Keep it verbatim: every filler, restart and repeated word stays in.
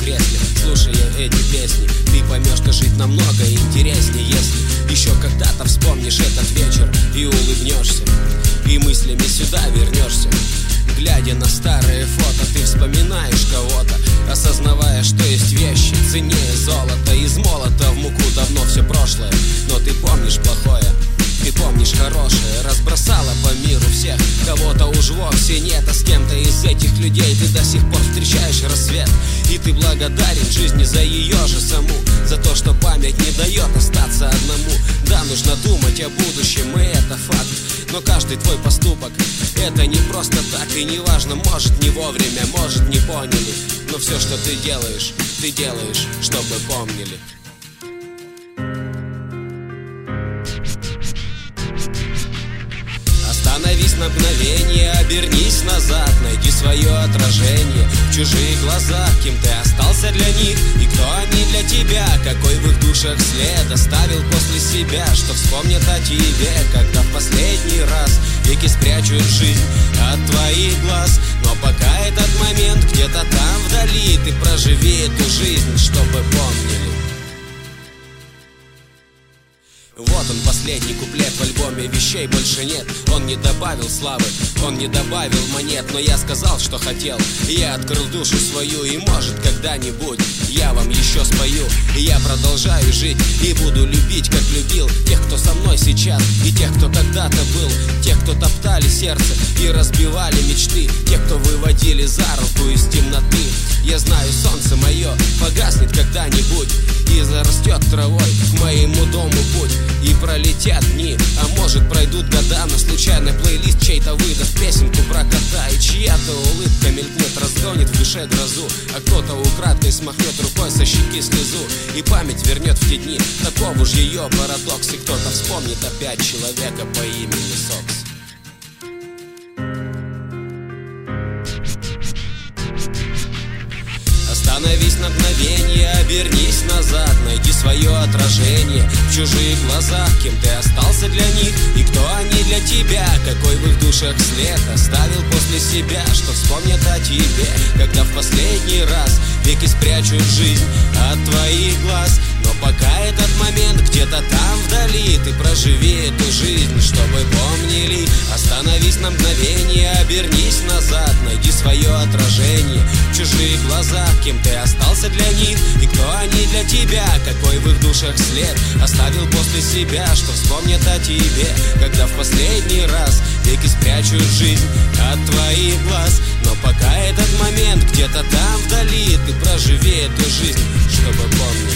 кресле, слушая эти песни. Ты поймешь, что жить намного интереснее, если еще когда-то вспомнишь этот вечер и улыбнешься, и мыслями сюда вернешься. Глядя на старые фото, ты вспоминаешь кого-то, осознавая, что есть вещи ценнее золота. Из молота в муку давно все прошлое, но ты помнишь плохое, ты помнишь хорошее. Разбросала по миру всех, кого-то уж вовсе нет, а с кем-то из этих людей ты до сих пор встречаешь рассвет. И ты благодарен жизни за ее же саму, за то, что память не дает остаться одному. Да, нужно думать о будущем, и это факт, но каждый твой поступок — это не просто так. И не важно, может не вовремя, может не поняли, но все, что ты делаешь, ты делаешь, чтобы помнили. Остановись на мгновение, обернись назад, найди свое отражение в чужих глазах. Кем ты остался для них и кто они для тебя? Какой в их душах след оставил после себя? Что вспомнят о тебе, когда в последний раз веки спрячут жизнь от твоих глаз. Но пока этот момент где-то там вдали, ты проживи эту жизнь, чтобы помнили. Вот он, последний куплет в альбоме, вещей больше нет. Он не добавил славы, он не добавил монет, но я сказал, что хотел. Я открыл душу свою, и может когда-нибудь я вам еще спою. И я продолжаю жить и буду любить, как любил тех, кто со мной сейчас, и тех, кто когда-то был. Тех, кто топтали сердце и разбивали мечты, тех, кто выводили за руку из темноты. Я знаю, солнце мое погаснет когда-нибудь и зарастет травой к моему дому путь. И пролетят дни, а может пройдут года, но случайный плейлист чей-то выдаст песенку про кота. И чья-то улыбка мелькнет, разгонит в душе грозу, а кто-то украдкой смахнет рукой со щеки слезу, и память вернет в те дни. Таков уж ее парадокс, и кто-то вспомнит опять человека по имени Сокс. Остановись на мгновение, обернись назад, найди свое отражение в чужих глазах. Кем ты остался для них и кто они для тебя? Какой в их душах след оставил после себя? Что вспомнят о тебе, когда в последний раз веки спрячут жизнь от твоих глаз. Но пока этот момент где-то там вдали, ты проживи эту жизнь, чтобы помнили. Остановись на мгновение, обернись назад, найди свое отражение в чужих глазах. Кем ты остался для них и кто они для тебя? Какой в их душах след оставил после себя? Что вспомнят о тебе, когда в последний раз веки спрячут жизнь от твоих глаз. Но пока этот момент где-то там вдали, ты проживи эту жизнь, чтобы помнить.